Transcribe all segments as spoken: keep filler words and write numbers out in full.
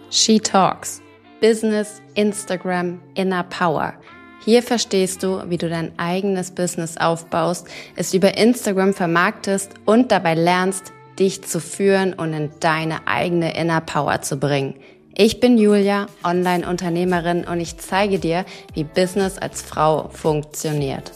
She Talks. Business, Instagram, Inner Power. Hier verstehst du, wie du dein eigenes Business aufbaust, es über Instagram vermarktest und dabei lernst, dich zu führen und in deine eigene Inner Power zu bringen. Ich bin Julia, Online-Unternehmerin, und ich zeige dir, wie Business als Frau funktioniert.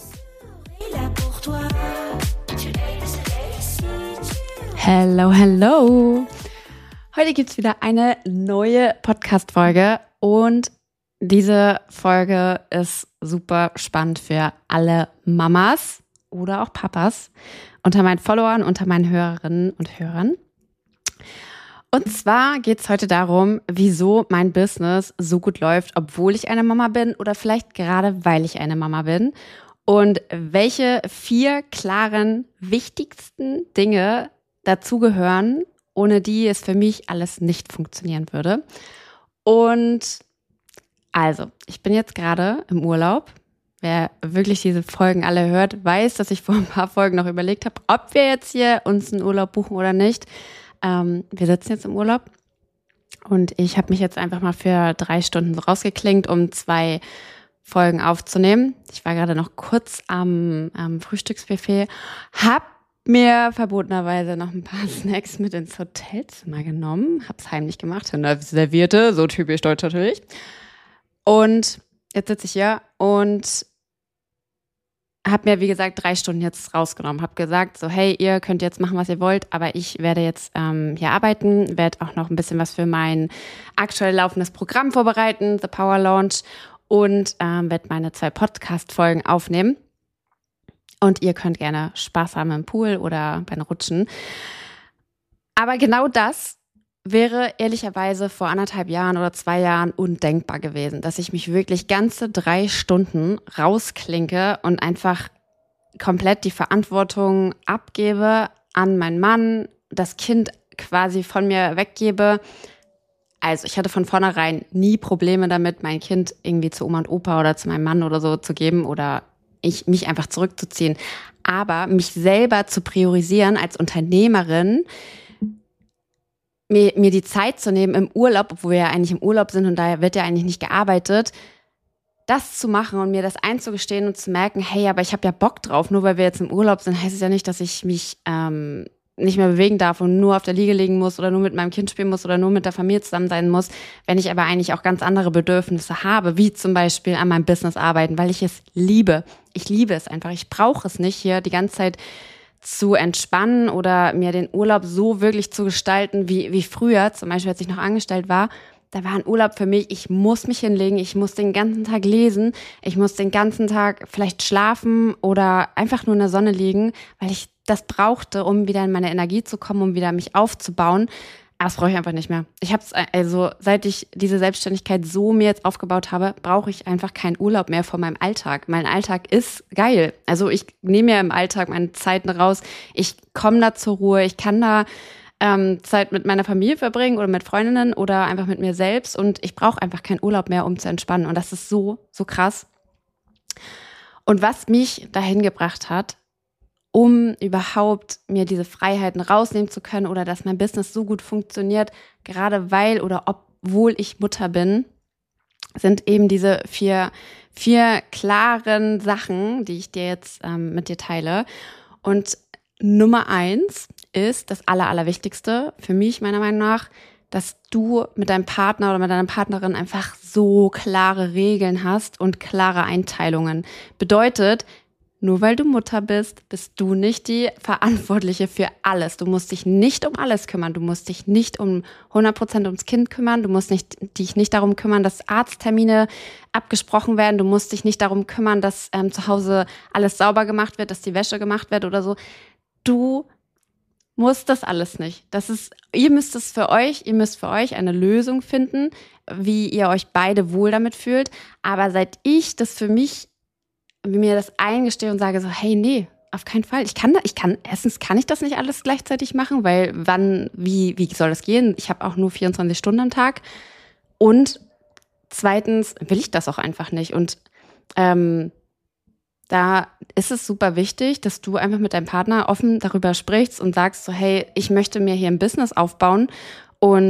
Hello, hello! Heute gibt's wieder eine neue Podcast-Folge und diese Folge ist super spannend für alle Mamas oder auch Papas unter meinen Followern, unter meinen Hörerinnen und Hörern. Und zwar geht's heute darum, wieso mein Business so gut läuft, obwohl ich eine Mama bin oder vielleicht gerade, weil ich eine Mama bin. Und welche vier klaren, wichtigsten Dinge dazugehören, ohne die es für mich alles nicht funktionieren würde. Und also, ich bin jetzt gerade im Urlaub. Wer wirklich diese Folgen alle hört, weiß, dass ich vor ein paar Folgen noch überlegt habe, ob wir jetzt hier uns einen Urlaub buchen oder nicht. Ähm, wir sitzen jetzt im Urlaub und ich habe mich jetzt einfach mal für drei Stunden rausgeklingt, um zwei Folgen aufzunehmen. Ich war gerade noch kurz am, am Frühstücksbuffet, habe mir verbotenerweise noch ein paar Snacks mit ins Hotelzimmer genommen, habe es heimlich gemacht, servierte, so typisch deutsch natürlich. Und jetzt sitze ich hier und habe mir, wie gesagt, drei Stunden jetzt rausgenommen. Habe gesagt, so hey, ihr könnt jetzt machen, was ihr wollt, aber ich werde jetzt ähm, hier arbeiten, werde auch noch ein bisschen was für mein aktuell laufendes Programm vorbereiten, The Power Launch, und ähm, werde meine zwei Podcast-Folgen aufnehmen. Und ihr könnt gerne Spaß haben im Pool oder beim Rutschen. Aber genau das wäre ehrlicherweise vor anderthalb Jahren oder zwei Jahren undenkbar gewesen, dass ich mich wirklich ganze drei Stunden rausklinke und einfach komplett die Verantwortung abgebe an meinen Mann, das Kind quasi von mir weggebe. Also ich hatte von vornherein nie Probleme damit, mein Kind irgendwie zu Oma und Opa oder zu meinem Mann oder so zu geben oder ich mich einfach zurückzuziehen. Aber mich selber zu priorisieren als Unternehmerin, mir, mir die Zeit zu nehmen im Urlaub, obwohl wir ja eigentlich im Urlaub sind und daher wird ja eigentlich nicht gearbeitet, das zu machen und mir das einzugestehen und zu merken, hey, aber ich habe ja Bock drauf, nur weil wir jetzt im Urlaub sind, heißt es ja nicht, dass ich mich ähm, nicht mehr bewegen darf und nur auf der Liege liegen muss oder nur mit meinem Kind spielen muss oder nur mit der Familie zusammen sein muss, wenn ich aber eigentlich auch ganz andere Bedürfnisse habe, wie zum Beispiel an meinem Business arbeiten, weil ich es liebe. Ich liebe es einfach. Ich brauche es nicht, hier die ganze Zeit zu entspannen oder mir den Urlaub so wirklich zu gestalten, wie, wie früher, zum Beispiel als ich noch angestellt war. Da war ein Urlaub für mich, ich muss mich hinlegen, ich muss den ganzen Tag lesen, ich muss den ganzen Tag vielleicht schlafen oder einfach nur in der Sonne liegen, weil ich das brauchte, um wieder in meine Energie zu kommen, um wieder mich aufzubauen. Aber das brauche ich einfach nicht mehr. Ich habe es, also seit ich diese Selbstständigkeit so mir jetzt aufgebaut habe, brauche ich einfach keinen Urlaub mehr von meinem Alltag. Mein Alltag ist geil. Also ich nehme mir im Alltag meine Zeiten raus. Ich komme da zur Ruhe. Ich kann da ähm, Zeit mit meiner Familie verbringen oder mit Freundinnen oder einfach mit mir selbst. Und ich brauche einfach keinen Urlaub mehr, um zu entspannen. Und das ist so, so krass. Und was mich dahin gebracht hat, um überhaupt mir diese Freiheiten rausnehmen zu können oder dass mein Business so gut funktioniert, gerade weil oder obwohl ich Mutter bin, sind eben diese vier, vier klaren Sachen, die ich dir jetzt ähm, mit dir teile. Und Nummer eins ist das Aller, Allerwichtigste für mich meiner Meinung nach, dass du mit deinem Partner oder mit deiner Partnerin einfach so klare Regeln hast und klare Einteilungen. Bedeutet, nur weil du Mutter bist, bist du nicht die Verantwortliche für alles. Du musst dich nicht um alles kümmern. Du musst dich nicht um hundert Prozent ums Kind kümmern. Du musst nicht, dich nicht darum kümmern, dass Arzttermine abgesprochen werden. Du musst dich nicht darum kümmern, dass ähm, zu Hause alles sauber gemacht wird, dass die Wäsche gemacht wird oder so. Du musst das alles nicht. Das ist, ihr müsst es für euch, ihr müsst für euch eine Lösung finden, wie ihr euch beide wohl damit fühlt. Aber seit ich das für mich mir das eingestehe und sage so, hey, nee, auf keinen Fall. Ich kann da, ich kann, erstens kann ich das nicht alles gleichzeitig machen, weil wann, wie, wie soll das gehen? Ich habe auch nur vierundzwanzig Stunden am Tag. Und zweitens will ich das auch einfach nicht. Und ähm, da ist es super wichtig, dass du einfach mit deinem Partner offen darüber sprichst und sagst so, hey, ich möchte mir hier ein Business aufbauen und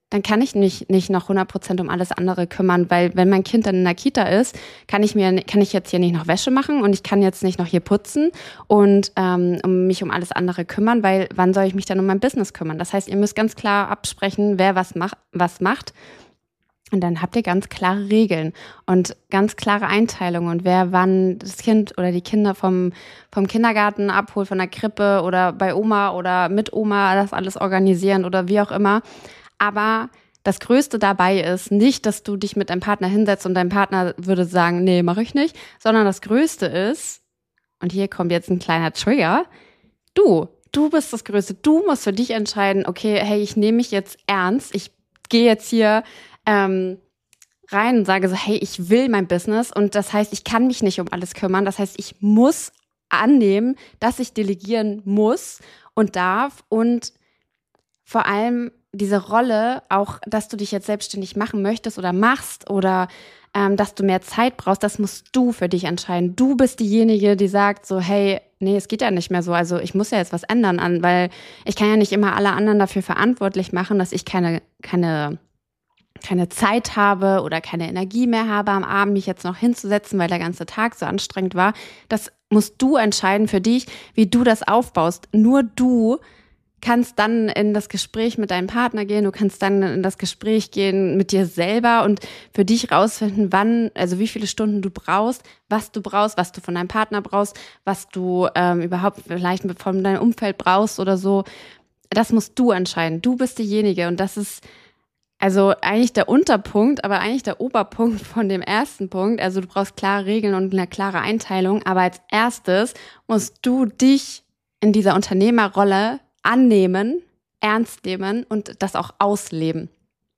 dann kann ich mich nicht noch hundert Prozent um alles andere kümmern, weil wenn mein Kind dann in der Kita ist, kann ich mir, kann ich jetzt hier nicht noch Wäsche machen und ich kann jetzt nicht noch hier putzen und ähm, um mich um alles andere kümmern, weil wann soll ich mich dann um mein Business kümmern? Das heißt, ihr müsst ganz klar absprechen, wer was macht, was macht. Und dann habt ihr ganz klare Regeln und ganz klare Einteilungen und wer wann das Kind oder die Kinder vom, vom Kindergarten abholt, von der Krippe oder bei Oma oder mit Oma das alles organisieren oder wie auch immer. Aber das Größte dabei ist nicht, dass du dich mit deinem Partner hinsetzt und dein Partner würde sagen, nee, mache ich nicht, sondern das Größte ist, und hier kommt jetzt ein kleiner Trigger, du, du bist das Größte. Du musst für dich entscheiden, okay, hey, ich nehme mich jetzt ernst, ich gehe jetzt hier ähm, rein und sage so, hey, ich will mein Business und das heißt, ich kann mich nicht um alles kümmern. Das heißt, ich muss annehmen, dass ich delegieren muss und darf und vor allem diese Rolle, auch, dass du dich jetzt selbstständig machen möchtest oder machst oder ähm, dass du mehr Zeit brauchst, das musst du für dich entscheiden. Du bist diejenige, die sagt so, hey, nee, es geht ja nicht mehr so, also ich muss ja jetzt was ändern an, weil ich kann ja nicht immer alle anderen dafür verantwortlich machen, dass ich keine, keine, keine Zeit habe oder keine Energie mehr habe, am Abend mich jetzt noch hinzusetzen, weil der ganze Tag so anstrengend war. Das musst du entscheiden für dich, wie du das aufbaust. Nur du kannst dann in das Gespräch mit deinem Partner gehen, du kannst dann in das Gespräch gehen mit dir selber und für dich rausfinden, wann, also wie viele Stunden du brauchst, was du brauchst, was du von deinem Partner brauchst, was du ähm, überhaupt vielleicht von deinem Umfeld brauchst oder so. Das musst du entscheiden. Du bist diejenige und das ist also eigentlich der Unterpunkt, aber eigentlich der Oberpunkt von dem ersten Punkt. Also du brauchst klare Regeln und eine klare Einteilung, aber als erstes musst du dich in dieser Unternehmerrolle annehmen, ernst nehmen und das auch ausleben.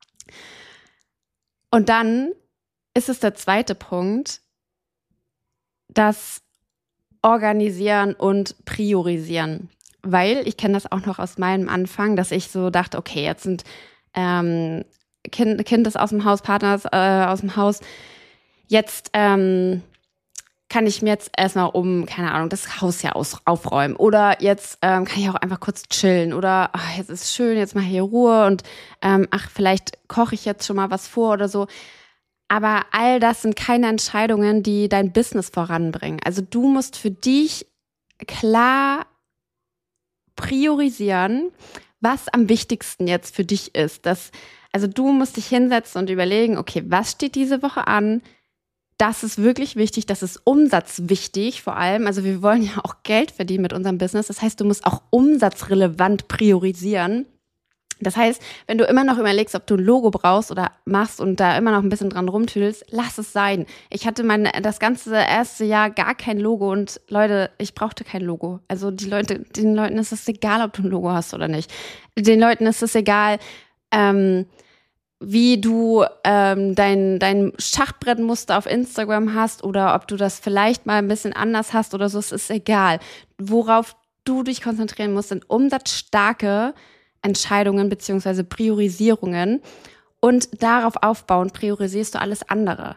Und dann ist es der zweite Punkt, das Organisieren und Priorisieren. Weil ich kenne das auch noch aus meinem Anfang, dass ich so dachte, okay, jetzt sind ähm, Kind, Kind ist aus dem Haus, Partner ist äh, aus dem Haus, jetzt ähm, kann ich mir jetzt erstmal um, keine Ahnung, das Haus ja aus, aufräumen. Oder jetzt ähm, kann ich auch einfach kurz chillen. Oder ach, jetzt ist es schön, jetzt mal hier Ruhe und ähm, ach, vielleicht koche ich jetzt schon mal was vor oder so. Aber all das sind keine Entscheidungen, die dein Business voranbringen. Also du musst für dich klar priorisieren, was am wichtigsten jetzt für dich ist. Das, also du musst dich hinsetzen und überlegen, okay, was steht diese Woche an? Das ist wirklich wichtig, das ist umsatzwichtig vor allem. Also wir wollen ja auch Geld verdienen mit unserem Business. Das heißt, du musst auch umsatzrelevant priorisieren. Das heißt, wenn du immer noch überlegst, ob du ein Logo brauchst oder machst und da immer noch ein bisschen dran rumtüdelst, lass es sein. Ich hatte mein, das ganze erste Jahr gar kein Logo und Leute, ich brauchte kein Logo. Also die Leute, den Leuten ist es egal, ob du ein Logo hast oder nicht. Den Leuten ist es egal, ähm, wie du ähm, dein, dein Schachbrettmuster auf Instagram hast oder ob du das vielleicht mal ein bisschen anders hast oder so, es ist egal. Worauf du dich konzentrieren musst, sind umsatzstarke Entscheidungen beziehungsweise Priorisierungen und darauf aufbauend priorisierst du alles andere.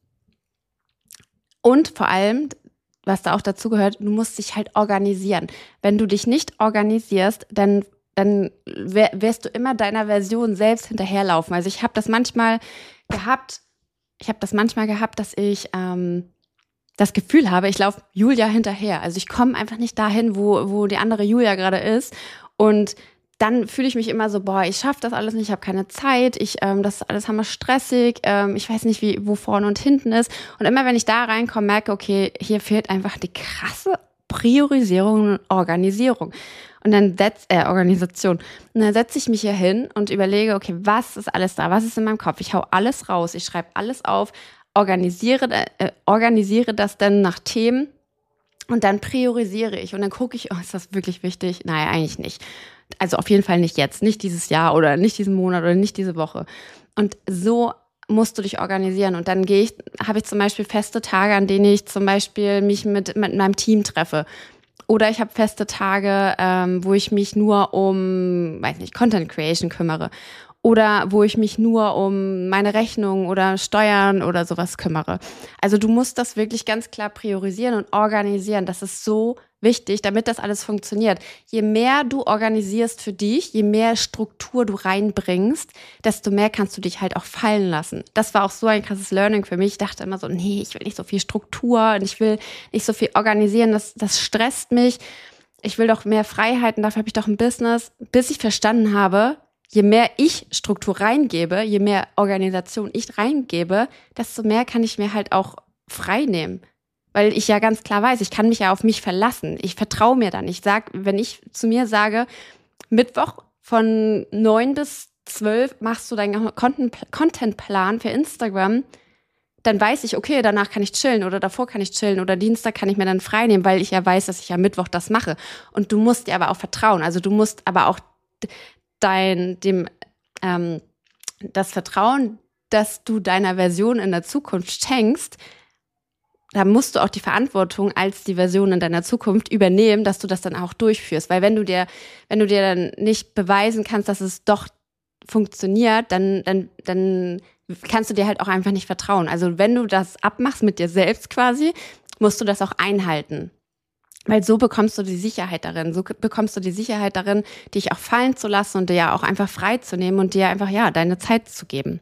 Und vor allem, was da auch dazu gehört, du musst dich halt organisieren. Wenn du dich nicht organisierst, dann dann wirst du immer deiner Version selbst hinterherlaufen. Also ich habe das manchmal gehabt, ich habe das manchmal gehabt, dass ich ähm, das Gefühl habe, ich laufe Julia hinterher. Also ich komme einfach nicht dahin, wo, wo die andere Julia gerade ist. Und dann fühle ich mich immer so, boah, ich schaffe das alles nicht, ich habe keine Zeit, ich, ähm, das ist alles hammer stressig, ähm, ich weiß nicht, wie, wo vorne und hinten ist. Und immer wenn ich da reinkomme, merke, okay, hier fehlt einfach die krasse Priorisierung und Organisierung. Und dann setz, äh, Organisation. Und dann setze ich mich hier hin und überlege, okay, was ist alles da? Was ist in meinem Kopf? Ich hau alles raus, ich schreibe alles auf, organisiere, äh, organisiere das dann nach Themen und dann priorisiere ich. Und dann gucke ich, oh, ist das wirklich wichtig? Nein, eigentlich nicht. Also auf jeden Fall nicht jetzt, nicht dieses Jahr oder nicht diesen Monat oder nicht diese Woche. Und so musst du dich organisieren. Und dann gehe ich, habe ich zum Beispiel feste Tage, an denen ich zum Beispiel mich mit, mit meinem Team treffe. Oder ich habe feste Tage, ähm, wo ich mich nur um, weiß nicht, Content Creation kümmere. oder wo ich mich nur um meine Rechnung oder Steuern oder sowas kümmere. Also du musst das wirklich ganz klar priorisieren und organisieren. Das ist so wichtig, damit das alles funktioniert. Je mehr du organisierst für dich, je mehr Struktur du reinbringst, desto mehr kannst du dich halt auch fallen lassen. Das war auch so ein krasses Learning für mich. Ich dachte immer so, nee, ich will nicht so viel Struktur und ich will nicht so viel organisieren. Das, das stresst mich. Ich will doch mehr Freiheiten, dafür habe ich doch ein Business. Bis ich verstanden habe, je mehr ich Struktur reingebe, je mehr Organisation ich reingebe, desto mehr kann ich mir halt auch frei nehmen. Weil ich ja ganz klar weiß, ich kann mich ja auf mich verlassen. Ich vertraue mir dann. Ich sag, wenn ich zu mir sage, Mittwoch von neun bis zwölf machst du deinen Contentplan für Instagram, dann weiß ich, okay, danach kann ich chillen oder davor kann ich chillen oder Dienstag kann ich mir dann frei nehmen, weil ich ja weiß, dass ich am Mittwoch das mache. Und du musst dir aber auch vertrauen. Also du musst aber auch dein, dem, ähm, das Vertrauen, dass du deiner Version in der Zukunft schenkst, da musst du auch die Verantwortung als die Version in deiner Zukunft übernehmen, dass du das dann auch durchführst. Weil wenn du dir, wenn du dir dann nicht beweisen kannst, dass es doch funktioniert, dann, dann, dann kannst du dir halt auch einfach nicht vertrauen. Also wenn du das abmachst mit dir selbst quasi, musst du das auch einhalten. Weil so bekommst du die Sicherheit darin. So bekommst du die Sicherheit darin, dich auch fallen zu lassen und dir ja auch einfach frei zu nehmen und dir einfach, ja, deine Zeit zu geben.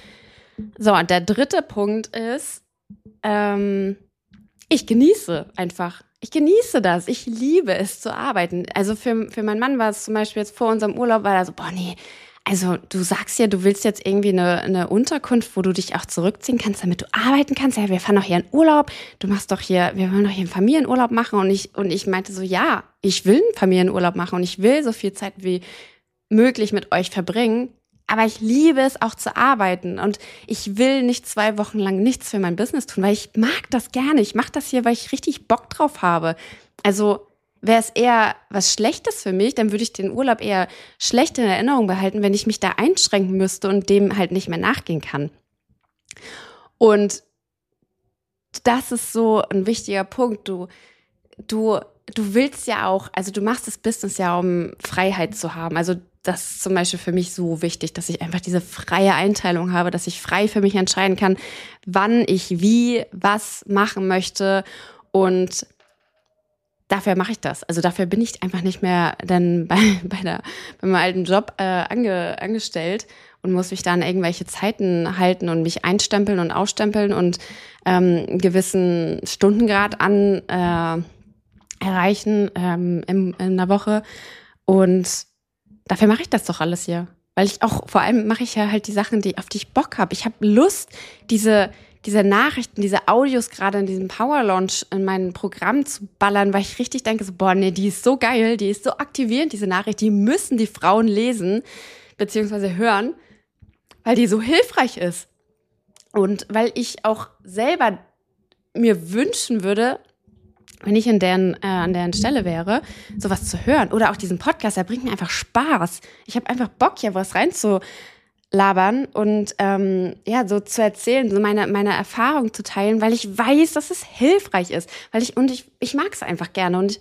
So, und der dritte Punkt ist, ähm, ich genieße einfach. Ich genieße das. Ich liebe es zu arbeiten. Also für, für meinen Mann war es zum Beispiel jetzt vor unserem Urlaub, war er so, boah, nee, also du sagst ja, du willst jetzt irgendwie eine, eine Unterkunft, wo du dich auch zurückziehen kannst, damit du arbeiten kannst. Ja, wir fahren doch hier in Urlaub. Du machst doch hier, wir wollen doch hier einen Familienurlaub machen. Und ich, und ich meinte so, ja, ich will einen Familienurlaub machen und ich will so viel Zeit wie möglich mit euch verbringen. Aber ich liebe es auch zu arbeiten und ich will nicht zwei Wochen lang nichts für mein Business tun, weil ich mag das gerne. Ich mache das hier, weil ich richtig Bock drauf habe. Also wäre es eher was Schlechtes für mich, dann würde ich den Urlaub eher schlecht in Erinnerung behalten, wenn ich mich da einschränken müsste und dem halt nicht mehr nachgehen kann. Und das ist so ein wichtiger Punkt. Du, du, du willst ja auch, also du machst das Business ja, um Freiheit zu haben. Also das ist zum Beispiel für mich so wichtig, dass ich einfach diese freie Einteilung habe, dass ich frei für mich entscheiden kann, wann ich wie was machen möchte. Und dafür mache ich das. Also dafür bin ich einfach nicht mehr dann bei, bei, der, bei meinem alten Job äh, ange, angestellt und muss mich da an irgendwelche Zeiten halten und mich einstempeln und ausstempeln und ähm, einen gewissen Stundengrad an äh, erreichen ähm, in, in der Woche. Und dafür mache ich das doch alles hier. Weil ich auch, vor allem mache ich ja halt die Sachen, die, auf die ich Bock habe. Ich habe Lust, diese, diese Nachrichten, diese Audios gerade in diesem Power Launch in mein Programm zu ballern, weil ich richtig denke, so, boah, nee, die ist so geil, die ist so aktivierend, diese Nachricht, die müssen die Frauen lesen, beziehungsweise hören, weil die so hilfreich ist. Und weil ich auch selber mir wünschen würde, wenn ich in deren, äh, an deren Stelle wäre, sowas zu hören. Oder auch diesen Podcast, der bringt mir einfach Spaß. Ich habe einfach Bock, hier was reinzulabern und ähm, ja, so zu erzählen, so meine, meine Erfahrung zu teilen, weil ich weiß, dass es hilfreich ist. Weil ich, und ich, ich mag es einfach gerne. Und ich,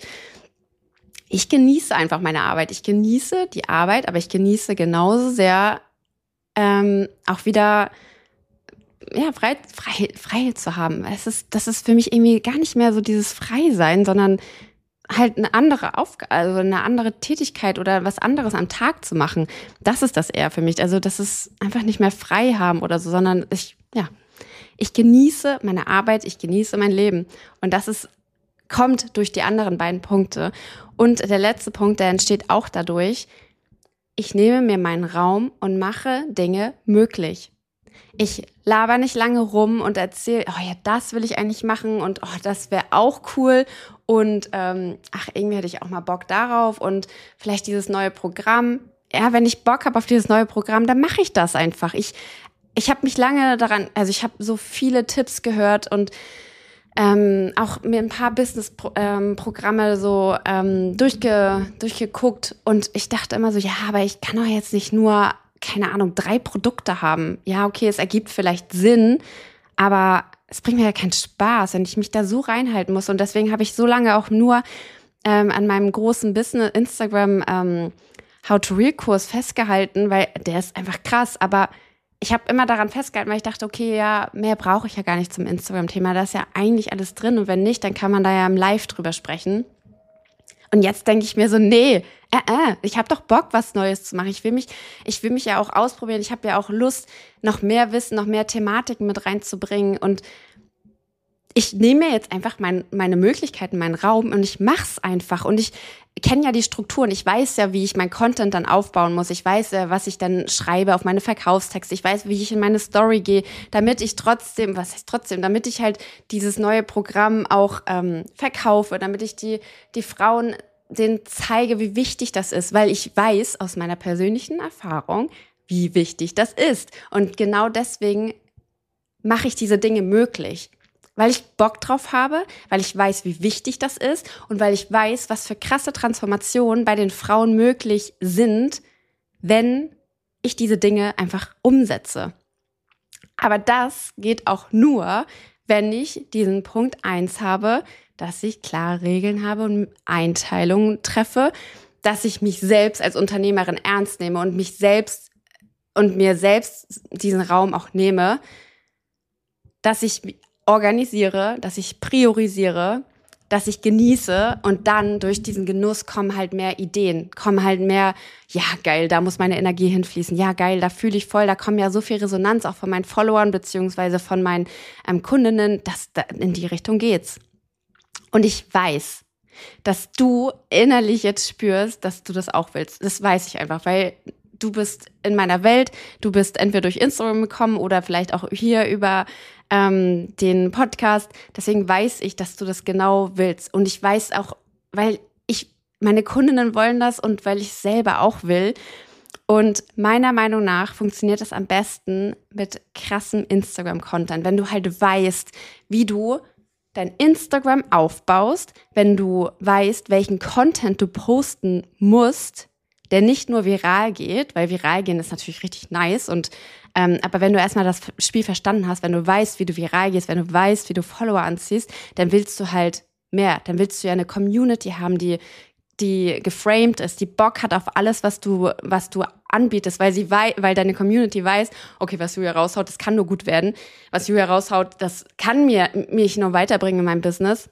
ich genieße einfach meine Arbeit. Ich genieße die Arbeit, aber ich genieße genauso sehr ähm, auch wieder ja, frei, frei, frei zu haben. Es ist, das ist für mich irgendwie gar nicht mehr so dieses Freisein, sondern halt eine andere Aufgabe, also eine andere Tätigkeit oder was anderes am Tag zu machen. Das ist das eher für mich. Also das ist einfach nicht mehr frei haben oder so, sondern ich, ja, ich genieße meine Arbeit, ich genieße mein Leben. Und das ist, kommt durch die anderen beiden Punkte. Und der letzte Punkt, der entsteht auch dadurch, ich nehme mir meinen Raum und mache Dinge möglich. Ich laber nicht lange rum und erzähle, oh ja, das will ich eigentlich machen und oh, das wäre auch cool und ähm, ach, irgendwie hätte ich auch mal Bock darauf und vielleicht dieses neue Programm. Ja, wenn ich Bock habe auf dieses neue Programm, dann mache ich das einfach. Ich, ich habe mich lange daran, also ich habe so viele Tipps gehört und ähm, auch mir ein paar Business-Programme so ähm, durchge, durchgeguckt und ich dachte immer so, ja, aber ich kann doch jetzt nicht nur keine Ahnung, drei Produkte haben. Ja, okay, es ergibt vielleicht Sinn, aber es bringt mir ja keinen Spaß, wenn ich mich da so reinhalten muss. Und deswegen habe ich so lange auch nur ähm, an meinem großen Business, Instagram, ähm, How-to-Real-Kurs festgehalten, weil der ist einfach krass, aber ich habe immer daran festgehalten, weil ich dachte, okay, ja, mehr brauche ich ja gar nicht zum Instagram-Thema, da ist ja eigentlich alles drin und wenn nicht, dann kann man da ja im Live drüber sprechen. Und jetzt denke ich mir so, nee, äh, äh, ich habe doch Bock, was Neues zu machen. Ich will mich, ich will mich ja auch ausprobieren. Ich habe ja auch Lust, noch mehr Wissen, noch mehr Thematiken mit reinzubringen. Und ich nehme mir jetzt einfach mein, meine Möglichkeiten, meinen Raum und ich mach's einfach. Und ich kenne ja die Strukturen. Ich weiß ja, wie ich mein Content dann aufbauen muss. Ich weiß ja, was ich dann schreibe auf meine Verkaufstexte. Ich weiß, wie ich in meine Story gehe, damit ich trotzdem, was heißt trotzdem, damit ich halt dieses neue Programm auch ähm, verkaufe, damit ich die, die Frauen denen zeige, wie wichtig das ist, weil ich weiß aus meiner persönlichen Erfahrung, wie wichtig das ist. Und genau deswegen mache ich diese Dinge möglich. Weil ich Bock drauf habe, weil ich weiß, wie wichtig das ist und weil ich weiß, was für krasse Transformationen bei den Frauen möglich sind, wenn ich diese Dinge einfach umsetze. Aber das geht auch nur, wenn ich diesen Punkt eins habe, dass ich klare Regeln habe und Einteilungen treffe, dass ich mich selbst als Unternehmerin ernst nehme und mich selbst und mir selbst diesen Raum auch nehme, dass ich organisiere, dass ich priorisiere, dass ich genieße und dann durch diesen Genuss kommen halt mehr Ideen, kommen halt mehr, ja geil, da muss meine Energie hinfließen, ja geil, da fühle ich voll, da kommen ja so viel Resonanz auch von meinen Followern beziehungsweise von meinen ähm, Kundinnen, dass da in die Richtung geht's. Und ich weiß, dass du innerlich jetzt spürst, dass du das auch willst. Das weiß ich einfach, weil du bist in meiner Welt, du bist entweder durch Instagram gekommen oder vielleicht auch hier über ähm, den Podcast. Deswegen weiß ich, dass du das genau willst. Und ich weiß auch, weil ich, meine Kundinnen wollen das und weil ich selber auch will. Und meiner Meinung nach funktioniert das am besten mit krassem Instagram-Content, wenn du halt weißt, wie du dein Instagram aufbaust, wenn du weißt, welchen Content du posten musst, der nicht nur viral geht, weil viral gehen ist natürlich richtig nice und ähm, aber wenn du erstmal das Spiel verstanden hast, wenn du weißt, wie du viral gehst, wenn du weißt, wie du Follower anziehst, dann willst du halt mehr, dann willst du ja eine Community haben, die die geframed ist, die Bock hat auf alles, was du was du anbietest, weil sie wei- weil deine Community weiß, okay, was Julia raushaut, das kann nur gut werden. Was Julia raushaut, das kann mir mich nur weiterbringen in meinem Business.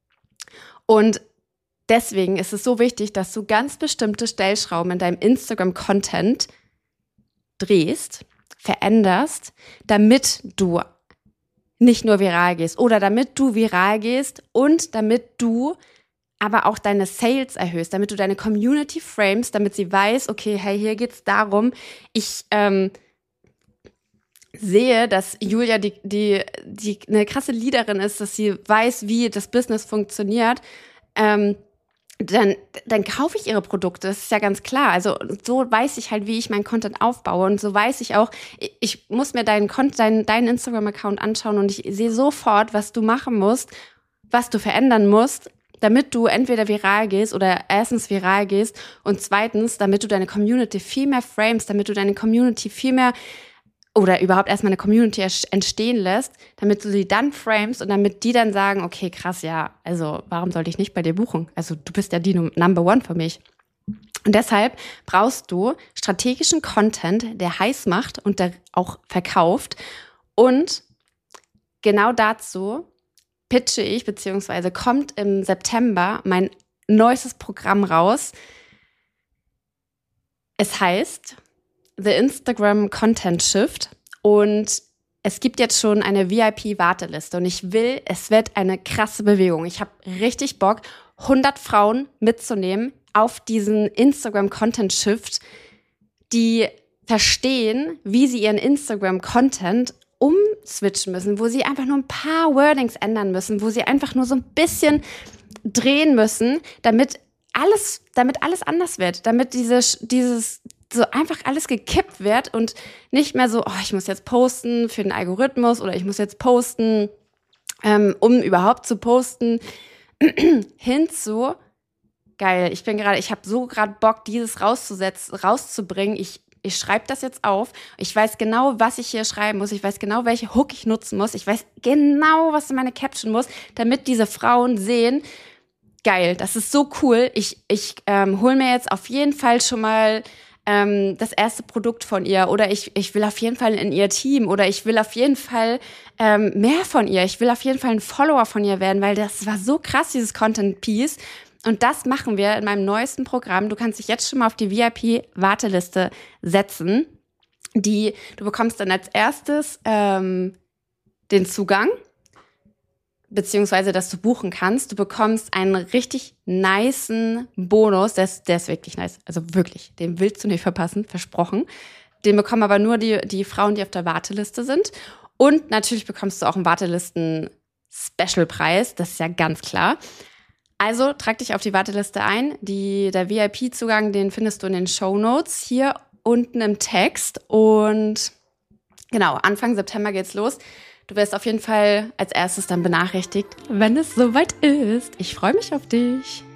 Und deswegen ist es so wichtig, dass du ganz bestimmte Stellschrauben in deinem Instagram-Content drehst, veränderst, damit du nicht nur viral gehst oder damit du viral gehst und damit du aber auch deine Sales erhöhst, damit du deine Community framest, damit sie weiß, okay, hey, hier geht's darum, ich ähm, sehe, dass Julia die, die, die eine krasse Leaderin ist, dass sie weiß, wie das Business funktioniert, ähm, dann, dann kaufe ich ihre Produkte, das ist ja ganz klar. Also so weiß ich halt, wie ich meinen Content aufbaue und so weiß ich auch, ich, ich muss mir deinen, deinen, deinen Instagram-Account anschauen und ich sehe sofort, was du machen musst, was du verändern musst, damit du entweder viral gehst oder erstens viral gehst und zweitens, damit du deine Community viel mehr framest, damit du deine Community viel mehr oder überhaupt erstmal eine Community entstehen lässt, damit du sie dann framest und damit die dann sagen, okay, krass, ja, also warum sollte ich nicht bei dir buchen? Also du bist ja die Number One für mich. Und deshalb brauchst du strategischen Content, der heiß macht und der auch verkauft. Und genau dazu pitche ich, beziehungsweise kommt im September mein neuestes Programm raus. Es heißt The Instagram Content Shift und es gibt jetzt schon eine V I P-Warteliste und ich will, es wird eine krasse Bewegung. Ich habe richtig Bock, hundert Frauen mitzunehmen auf diesen Instagram Content Shift, die verstehen, wie sie ihren Instagram Content umswitchen müssen, wo sie einfach nur ein paar Wordings ändern müssen, wo sie einfach nur so ein bisschen drehen müssen, damit alles, damit alles anders wird, damit diese, dieses so einfach alles gekippt wird und nicht mehr so, oh, ich muss jetzt posten für den Algorithmus oder ich muss jetzt posten, ähm, um überhaupt zu posten, hinzu, geil, ich bin gerade, ich habe so gerade Bock, dieses rauszusetzen, rauszubringen, ich Ich schreibe das jetzt auf. Ich weiß genau, was ich hier schreiben muss. Ich weiß genau, welche Hook ich nutzen muss. Ich weiß genau, was in meine Caption muss, damit diese Frauen sehen, geil, das ist so cool. Ich, ich ähm, hole mir jetzt auf jeden Fall schon mal ähm, das erste Produkt von ihr oder ich, ich will auf jeden Fall in ihr Team oder ich will auf jeden Fall ähm, mehr von ihr. Ich will auf jeden Fall ein Follower von ihr werden, weil das war so krass, dieses Content-Piece. Und das machen wir in meinem neuesten Programm. Du kannst dich jetzt schon mal auf die V I P-Warteliste setzen. Die, du bekommst dann als erstes ähm, den Zugang, beziehungsweise, dass du buchen kannst. Du bekommst einen richtig nicen Bonus. Der ist, der ist wirklich nice. Also wirklich, den willst du nicht verpassen, versprochen. Den bekommen aber nur die, die Frauen, die auf der Warteliste sind. Und natürlich bekommst du auch einen Wartelisten-Special-Preis. Das ist ja ganz klar. Also trag dich auf die Warteliste ein. Die, der V I P-Zugang, den findest du in den Shownotes hier unten im Text. Und genau, Anfang September geht's los. Du wirst auf jeden Fall als erstes dann benachrichtigt, wenn es soweit ist. Ich freue mich auf dich.